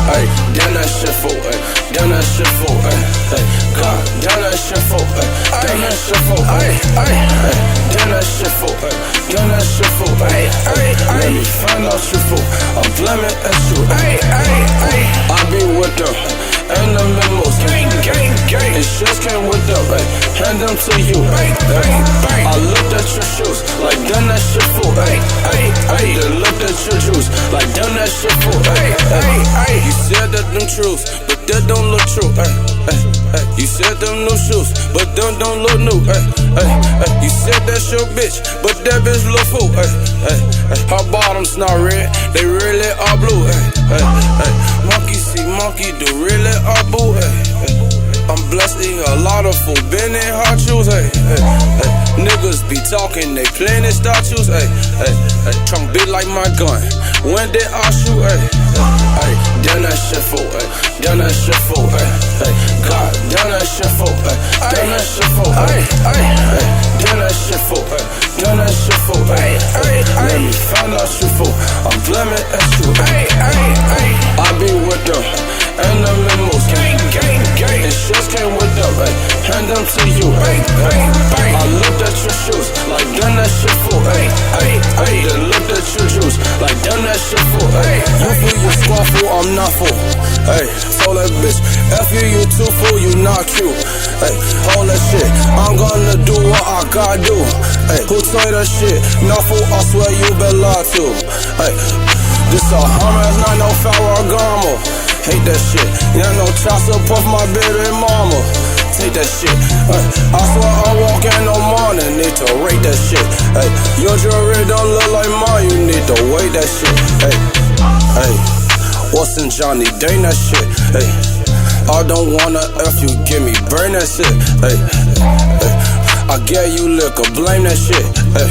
ay, damn that shit fool, ay, damn that shit fool, ay, God, damn that shit fool, ay, damn that shit fool, ay, damn that shit fool, ay, damn that shit fool, ay, let me find out you fool, I'm blaming at you, I be with them, and the memos, it just came with them, hand them to you, I looked at your shoes, like damn that shit fool, then looked at your juice, like damn that shit fool, you said that them truths, but that don't look true, you said them new shoes, but them don't look new, you said that's your bitch, but that bitch look fool, her bottoms not red, they really are blue, monkey see monkey, do really are boo, I'm blessed, eat a lot of food, been in hard shoes, niggas be talking, they playing their statues, trunk big like my gun, when did I shoot, damn that shit fool, damn that shit fool, God, damn that shit fool, damn that shit fool, damn that shit fool, damn that shit fool, let me find out you fool, I'm blaming at you, I be with them, and the memos, it just came with them, hand them to you, I looked at your shoes, like damn that shit fool, then looked at your juice, like damn that shit fool, you fool, you squad fool, I'm not fool, told that bitch, F you too fool, you not cute, hold that shit, I'm gonna do what I gotta do, who told you that shit, not fool, I swear you been lied to, this a Hummer, it's not no Ferragamo, hate that shit, yeah no child support my baby mama, take that shit, I swear I'm walking no morning, need to rate that shit, your jewelry don't look like mine, you need to wait that shit, what's in Johnny Dane that shit, I don't wanna F you, give me burn that shit, I get you liquor, blame that shit,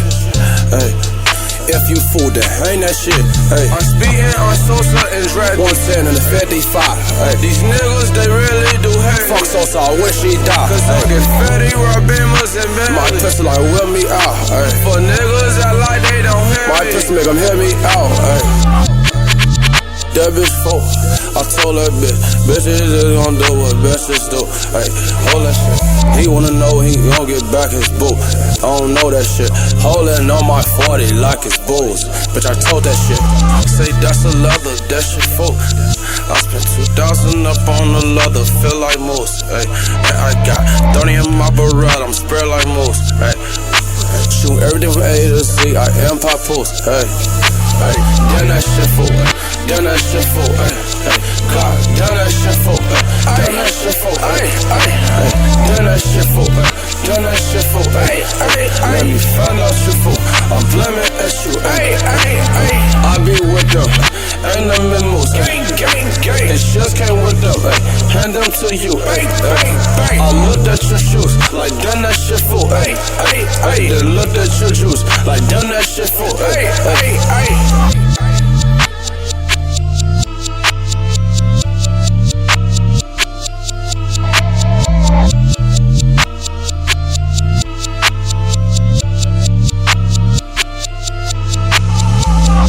if you fool, then hang that shit. I'm speeding on Sosa and Dredd 110 and the 55. These niggas, they really do hate. Fuck Sosa, I wish he died. Cause I get fatty, Rabimas and Bentley. My pistol like whip me out. For niggas that like they don't hear me. My pistol make them hear me out. That bitch fool, I told that bitches just gon' do what bitches do. Hold that shit. He wanna know he gon' get back his boo. I don't know that shit. Holding on my 40 like it's booze. Bitch, I told that shit. Say that's a leather, that shit fool. I spent 2,000 up on the leather, feel like moose. And I got 30 in my barrette, I'm spread like moose. Shoot everything from A to Z, I am Papoose. Damn that shit fool, damn that shit fool, God, damn that shit fool, damn that shit fool, damn that shit fool, damn that shit fool, let me find out you fool, I'm blaming at you, I be with them, and the memos, it just came with them, hand them to you, I looked at your shoes, like damn that shit fool, then looked at your juice, like damn that shit fool,